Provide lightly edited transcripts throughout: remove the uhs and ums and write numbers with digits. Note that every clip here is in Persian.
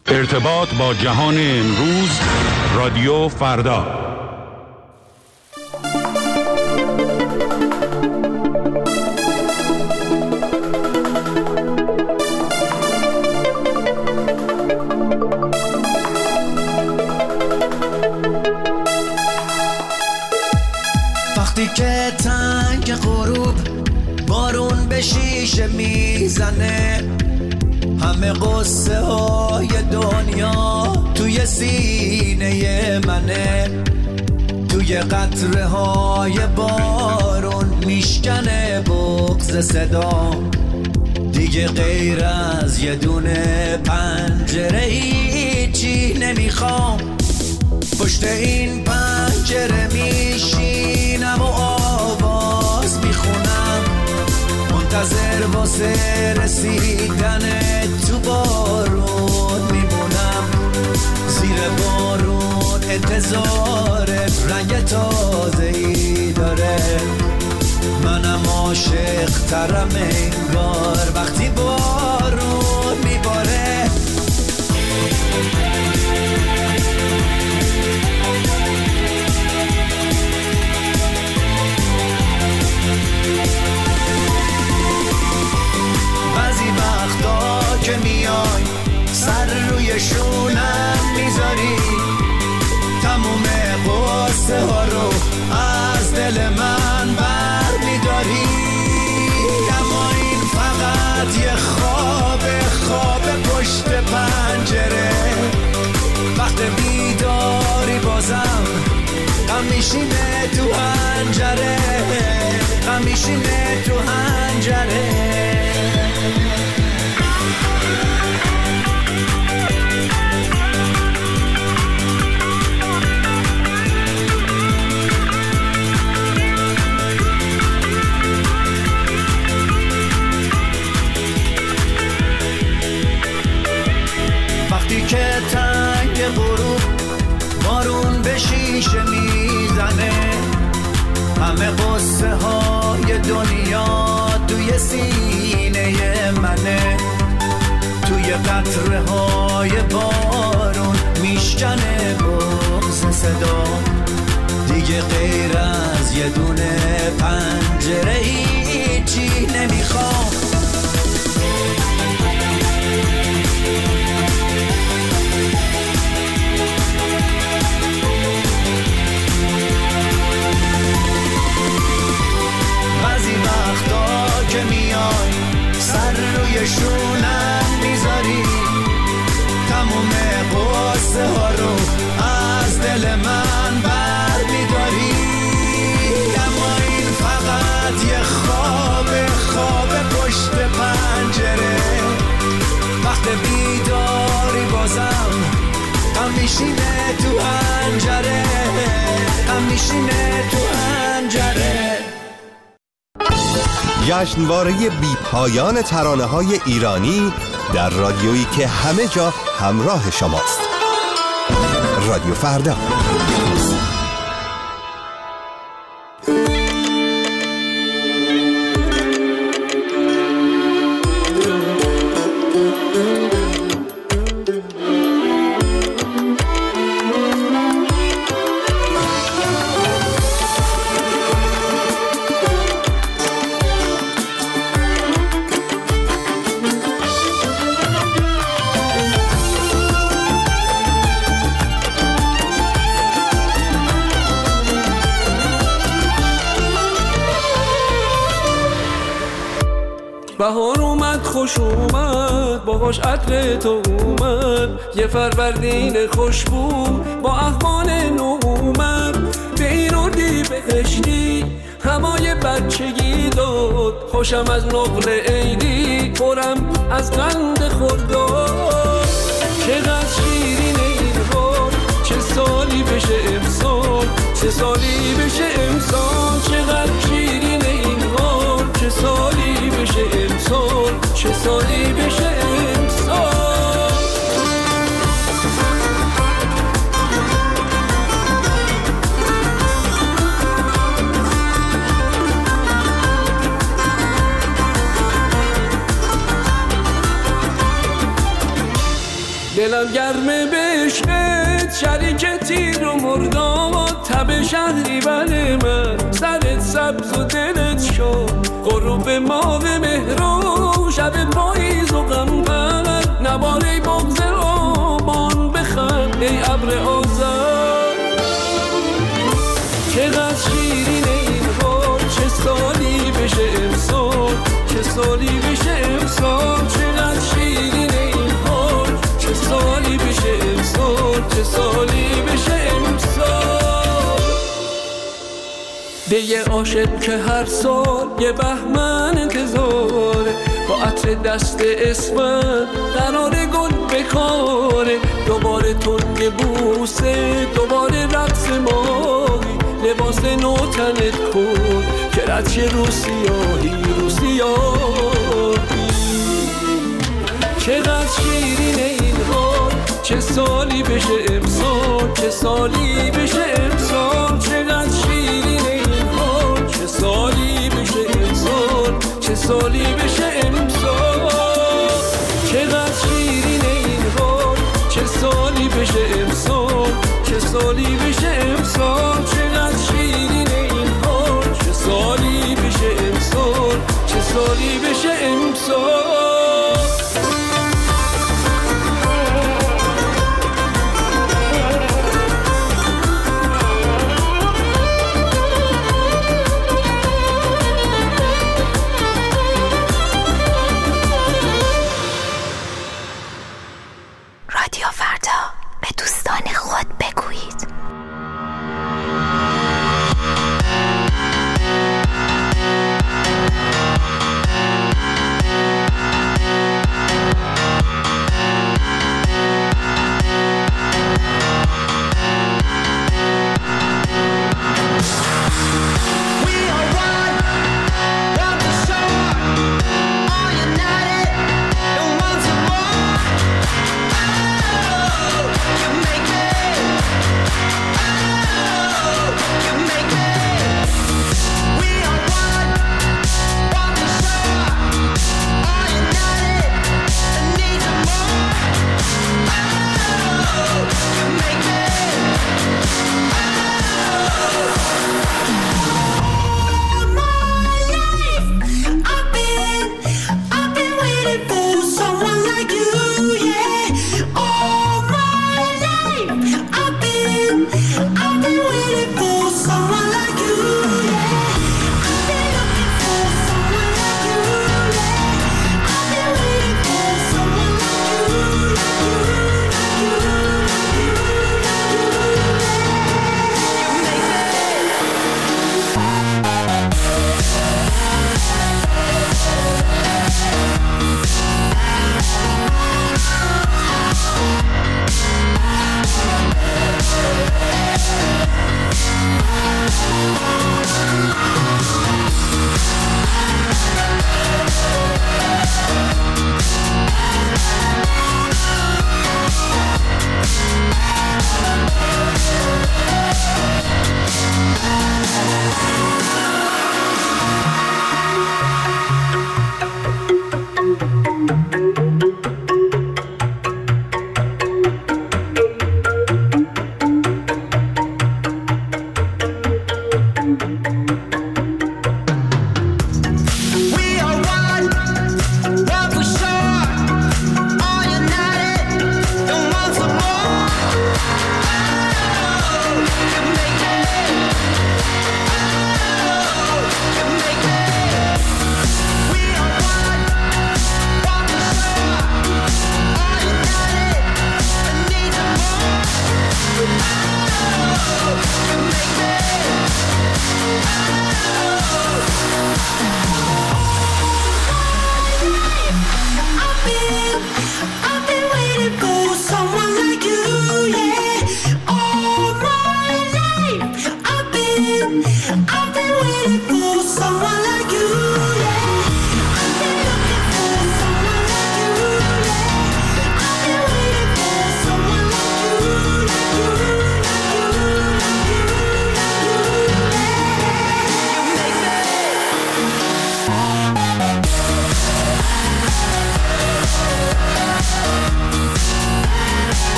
ارتباط با جهان امروز، رادیو فردا. وقتی که تنگ غروب بارون به شیشه میزنه، همه قصه های دنیا توی سینه منه، توی قطره های بارون میشکنه بغض صدا، دیگه غیر از یه دونه پنجره هیچی نمیخوام. پشت این پنجره میشینم و آواز میخونم، منتظر واسه رسیدن تو بارون میمونم. زیر بارون انتظارت رنگ تازه‌ای داره، منم عاشق ترم انگار وقتی بارون میباره. بعضی وقتا که میای سر روی شونم میذاری، تموم قصه ها رو از دل من بر میداری. اما این فقط یه خواب پشت پنجره، وقت بیداری بازم غم میشینه تو حنجره، غم میشینه تو حنجره. وقتی که تنگ غروب بارون به شیشه میزنه، همه قصه های دنیا توی سینه منه، توی قطره های بارون میشکنه بغض صدا، دیگه غیر از یه دونه پنجره هیچی نمیخوام. بعضی وقتا که میای سر روی شونم میذاری، تموم قصه ها رو از دل من بر میداری. اما این فقط یه خواب پشت پنجره، وقت بیداری بازم غم میشینه تو حنجره، غم میشینه تو حنجره. جشنواره بی پایان ترانه‌های ایرانی در رادیویی که همه جا همراه شماست. رادیو فردا. بهار اومد خوش اومد باهاش عطر تو اومد، یه فروردین خوشبو با احوال نو اومد. به این اردی بهشتی همای بچگی داد، خوشم از نقل عیدی پرم از قند خرداد. چقدر شیرین این حال، چه سالی بشه امسال، چه سالی بشه امسال. چقدر شیرین این حال، چه سالی بشه امسال، چه سالی بشه امسال. دلم گرمه به عشقت، شریک تیر و مرداد، تب شهری بله من، سرت سبز و دلت شد، غروب ماه مهرو، شب پاییز و غمبر، نباره بغض آبان بخند ای ابر آذر. چقدر شیرین این حال، چه سالی بشه امسال، چه سالی بشه امسال، چقدر شیرین این حال، چه سالی بشه امسال، چه سالی بشه امسال. به یه عاشق که هر سال یه بهمن انتظاره، با عطر دست اسمن قرار گل بکاره، دوباره تنگ بوسه، دوباره رقص ماهی، لباس نو تنت کن که رد شه رو سیاهی، رو سیاهی. چقدر شیرین این حال، چه سالی بشه امسال، چه سالی بشه امسال، چقدر شیرین این حال، چه سالی بشه امسال، چه سالی بشه امسال. چقدر شیرین این حال، چه سالی بشه امسال، چه سالی بشه امسال، چقدر شیرین این حال، چه سالی بشه امسال، چه سالی بشه امسال. رادیو فردا، به دوستان خود بگویید.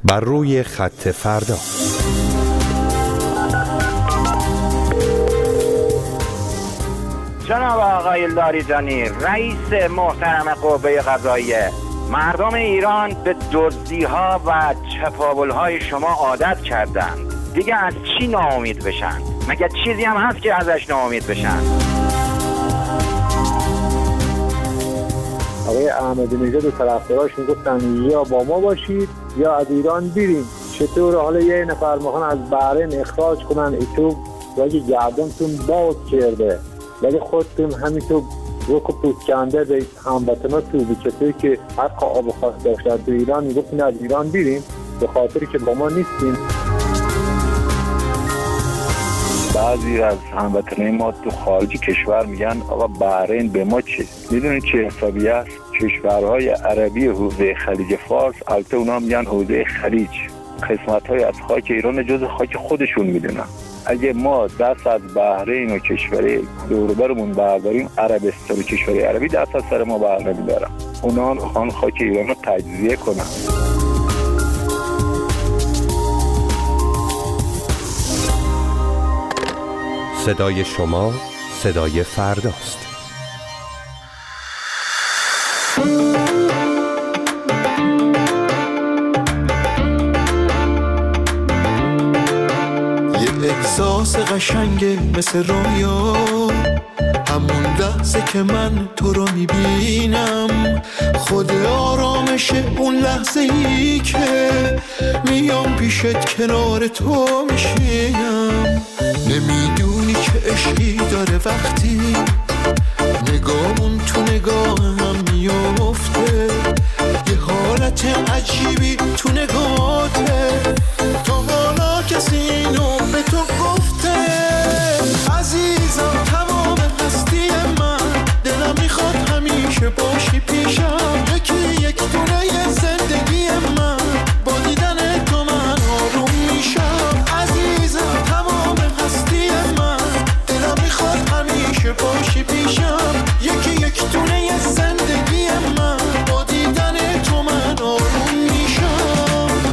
بر روی خط فردا. جناب آقای لاریجانی، رئیس محترم قوه قضاییه، مردم ایران به دزدی‌ها و چپاول‌های شما عادت کردند. دیگه از چی ناامید بشن؟ مگه چیزی هم هست که ازش ناامید بشن؟ آقای احمدی نژاد و طرفداراش میگفتن یا با ما باشید یا از ایران بریم. چطور حالا یه نفر میخوان از بحرین اخراج کنن ایتون و اگه گردنتون باز کرده ولی خودتون همینطور روک و پوست کنده به هموطناتون به کسایی که حق آب و خاص داشتن تو ایران میگفتین از ایران بریم به خاطری که با ما نیستیم. بعضی از هموطنای ما تو خارج کشور میگن آقا بحرین به ما چه؟ میدونید چه حسابی است؟ کشورهای عربی حوزه خلیج فارس، البته اونا میگن حوزه خلیج، قسمت‌های از خاک ایران جزء خاک خودشون میدونن. اگه ما دست از بحرین و کشور دور و برمون برداریم، عربستان و کشور عربی دست از سر ما بر نمیدارن. اونا میخوان خاک ایران رو تجزیه کنن. صدای شما صدای فرداست. یه احساس قشنگه مثل رویا، همون لحظه که من تو رو میبینم، خود آرامشه اون لحظه ای که میام پیشت کنار تو میشینم. نمیدونی که عشقی داره وقتی نگامون تو نگاه هم میفته، یه حالت عجیبی تو نگاهته، تا حالا کسی اینو به تو گفته؟ عزیزم تمام هستی من، دلم میخواد همیشه باشی پیشم، یکی یک دونه زندگی من، با دیدن تو من آروم میشم. عزیزم تمام هستی من، دلم میخواد همیشه باشی پیشم، یکی یک دونه زندگی من، با دیدن تو من آروم میشم.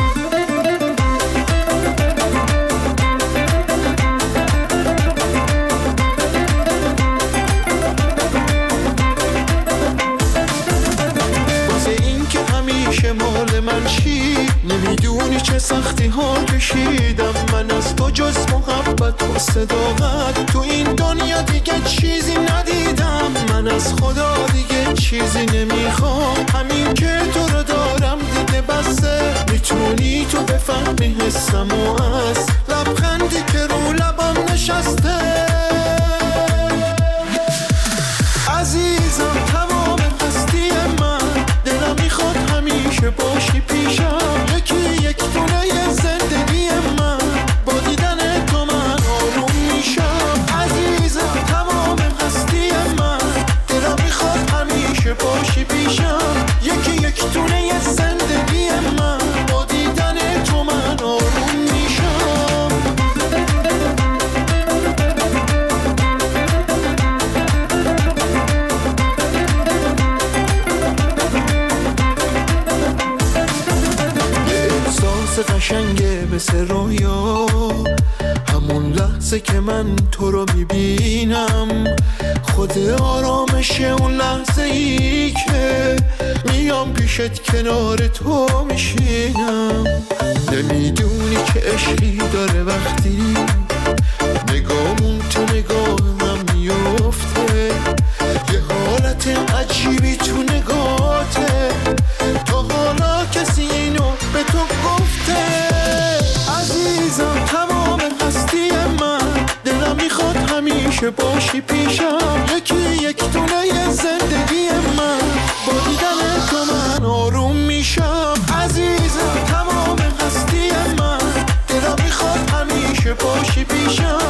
مال من چی؟ نمیدونی چه سختی ها کشیدم من از تو، جز محبت و صداقت تو این دنیا دیگه چیزی ندیدم. من از خدا دیگه چیزی نمیخوام، همین که تو رو دارم دیگه بسه. میتونی تو بفهمی حسم و از لبخندی که رو لبم نشسته. عزیزم تمام هستی من، دلم میخواد همیشه باشی پیشم، یکی یک دونه زندگی من، با دیدن تو من آروم میشم. عزیزم تمام هستی من، دلم میخواد همیشه باشی پیشم، یکی یک دونه زندگی من، با دیدن تو من آروم میشم. قشنگه مثل رویا، همون لحظه که من تو رو میبینم، خود آرامشه اون لحظه ای که میام پیشت کنار تو میشینم. نمیدونی که عشقی داره وقتی نگامون تو نگاهم میفته، یه حالت عجیبی تو نگاهته، تا حالا کسی اینو به تو گفته؟ عزیزم تمام هستی من، دلم میخواد همیشه باشی پیشم، یکی یک دونه زندگی من، با دیدن تو من آروم میشم. عزیزم تمام هستی من، دلم میخواد همیشه باشی پیشم،